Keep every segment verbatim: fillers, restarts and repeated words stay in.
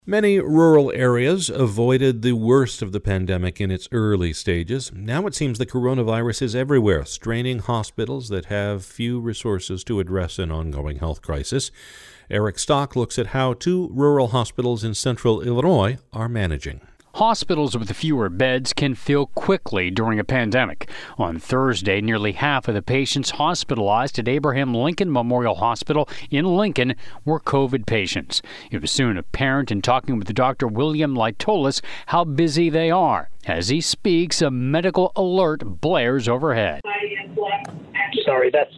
Many rural areas avoided the worst of the pandemic in its early stages. Now it seems the coronavirus is everywhere, straining hospitals that have few resources to address an ongoing health crisis. Eric Stock looks at how two rural hospitals in central Illinois are managing. Hospitals with fewer beds can fill quickly during a pandemic. On Thursday, nearly half of the patients hospitalized at Abraham Lincoln Memorial Hospital in Lincoln were COVID patients. It was soon apparent in talking with Doctor William Lytolis how busy they are. As he speaks, a medical alert blares overhead. Sorry, that's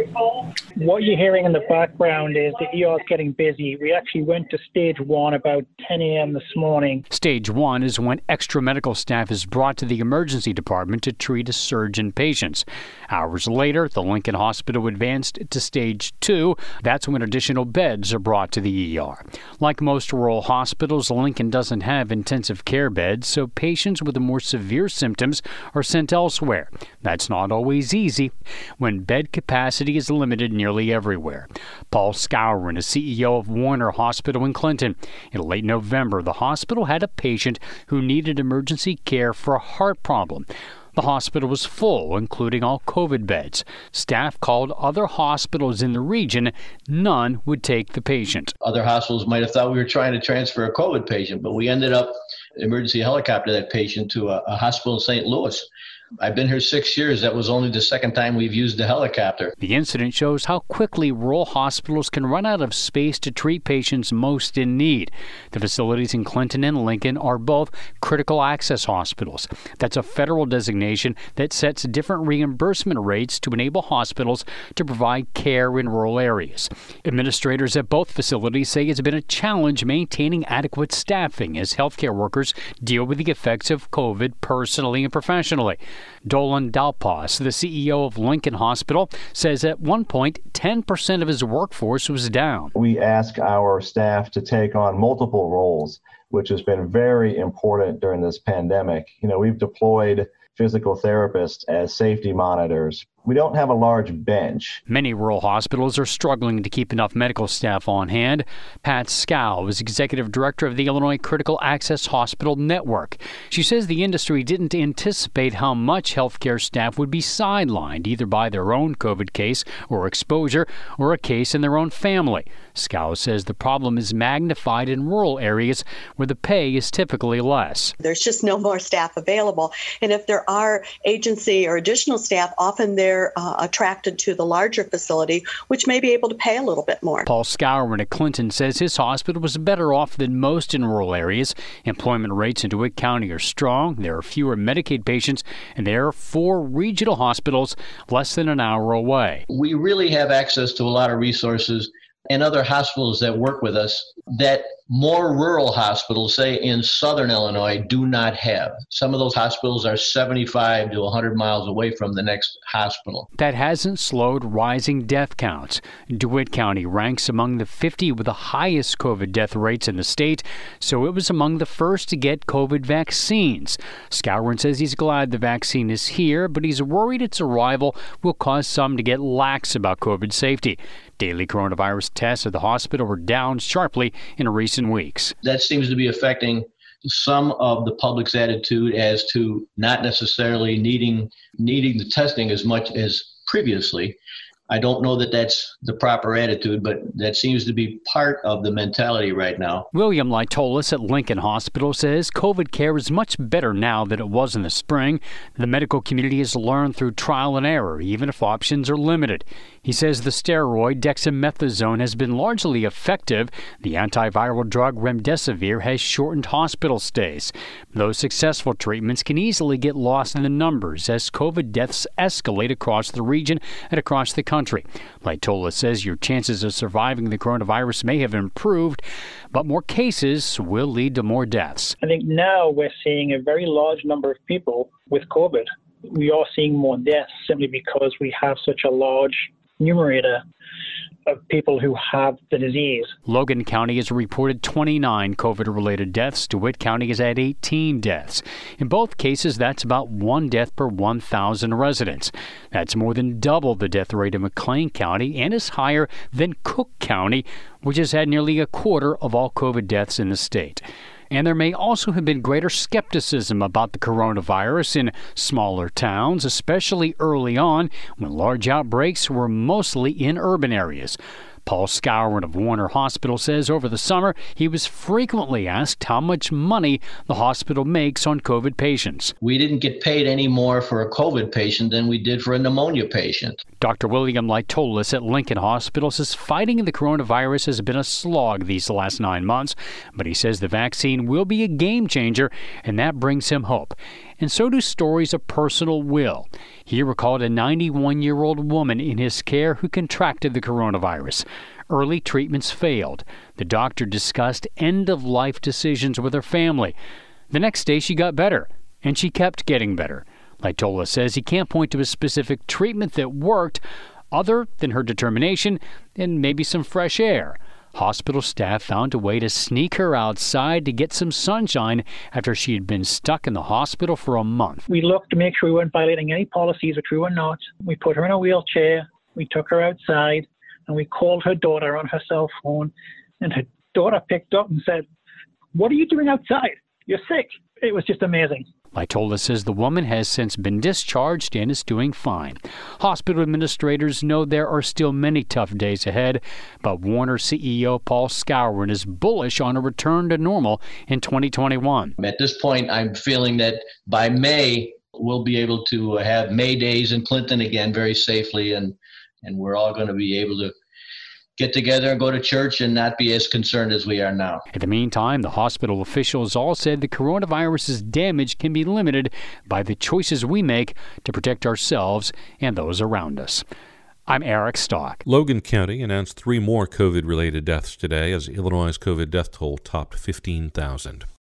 what you're hearing in the background is the E R is getting busy. We actually went to stage one about ten a.m. this morning. Stage one is when extra medical staff is brought to the emergency department to treat a surge in patients. Hours later, the Lincoln Hospital advanced to stage two. That's when additional beds are brought to the E R. Like most rural hospitals, Lincoln doesn't have intensive care beds, so patients with the more severe symptoms are sent elsewhere. That's not always easy when bed capacity is limited nearly everywhere. Paul Skowron is C E O of Warner Hospital in Clinton. In late November, the hospital had a patient who needed emergency care for a heart problem. The hospital was full, including all COVID beds. Staff called other hospitals in the region. None would take the patient. Other hospitals might have thought we were trying to transfer a COVID patient, but we ended up emergency helicopter that patient to a, a hospital in Saint Louis. I've been here six years. That was only the second time we've used the helicopter. The incident shows how quickly rural hospitals can run out of space to treat patients most in need. The facilities in Clinton and Lincoln are both critical access hospitals. That's a federal designation that sets different reimbursement rates to enable hospitals to provide care in rural areas. Administrators at both facilities say it's been a challenge maintaining adequate staffing as healthcare workers deal with the effects of COVID personally and professionally. Dolan Dalpas, the C E O of Lincoln Hospital, says at one point ten percent of his workforce was down. We ask our staff to take on multiple roles, which has been very important during this pandemic. You know, we've deployed physical therapists as safety monitors. We don't have a large bench. Many rural hospitals are struggling to keep enough medical staff on hand. Pat Scow is executive director of the Illinois Critical Access Hospital Network. She says the industry didn't anticipate how much healthcare staff would be sidelined, either by their own COVID case or exposure or a case in their own family. Scow says the problem is magnified in rural areas where the pay is typically less. There's just no more staff available. And if there are agency or additional staff, often they're Uh, attracted to the larger facility, which may be able to pay a little bit more. Paul Skowron at Clinton says his hospital was better off than most in rural areas. Employment rates in DeWitt County are strong. There are fewer Medicaid patients, and there are four regional hospitals less than an hour away. We really have access to a lot of resources and other hospitals that work with us that more rural hospitals, say in southern Illinois, do not have. Some of those hospitals are seventy-five to one hundred miles away from the next hospital. That hasn't slowed rising death counts. DeWitt County ranks among the fifty with the highest COVID death rates in the state, so it was among the first to get COVID vaccines. Skowron says he's glad the vaccine is here, but he's worried its arrival will cause some to get lax about COVID safety. Daily coronavirus tests at the hospital were down sharply in recent weeks. That seems to be affecting some of the public's attitude as to not necessarily needing needing the testing as much as previously. I don't know that that's the proper attitude, but that seems to be part of the mentality right now. William Lytolis at Lincoln Hospital says COVID care is much better now than it was in the spring. The medical community has learned through trial and error, even if options are limited. He says the steroid dexamethasone has been largely effective. The antiviral drug remdesivir has shortened hospital stays. Those successful treatments can easily get lost in the numbers as COVID deaths escalate across the region and across the country. Lytolis says your chances of surviving the coronavirus may have improved, but more cases will lead to more deaths. I think now we're seeing a very large number of people with COVID. We are seeing more deaths simply because we have such a large numerator of people who have the disease. Logan County has reported twenty-nine COVID-related deaths. DeWitt County has had eighteen deaths. In both cases, that's about one death per one thousand residents. That's more than double the death rate in McLean County and is higher than Cook County, which has had nearly a quarter of all COVID deaths in the state. And there may also have been greater skepticism about the coronavirus in smaller towns, especially early on when large outbreaks were mostly in urban areas. Paul Skowron of Warner Hospital says over the summer he was frequently asked how much money the hospital makes on COVID patients. We didn't get paid any more for a COVID patient than we did for a pneumonia patient. Doctor William Lytolis at Lincoln Hospital says fighting the coronavirus has been a slog these last nine months, but he says the vaccine will be a game changer, and that brings him hope. And so do stories of personal will. He recalled a ninety-one-year-old woman in his care who contracted the coronavirus. Early treatments failed. The doctor discussed end-of-life decisions with her family. The next day she got better, and she kept getting better. Lytola says he can't point to a specific treatment that worked other than her determination and maybe some fresh air. Hospital staff found a way to sneak her outside to get some sunshine after she had been stuck in the hospital for a month. We looked to make sure we weren't violating any policies, which we were not. We put her in a wheelchair, we took her outside, and we called her daughter on her cell phone, and her daughter picked up and said, "What are you doing outside? You're sick." It was just amazing. Lytola says the woman has since been discharged and is doing fine. Hospital administrators know there are still many tough days ahead, but Warner C E O Paul Skowron is bullish on a return to normal in twenty twenty-one. At this point, I'm feeling that by May, we'll be able to have May days in Clinton again very safely, and, and we're all going to be able to get together and go to church and not be as concerned as we are now. In the meantime, the hospital officials all said the coronavirus's damage can be limited by the choices we make to protect ourselves and those around us. I'm Eric Stock. Logan County announced three more COVID-related deaths today as Illinois' COVID death toll topped fifteen thousand.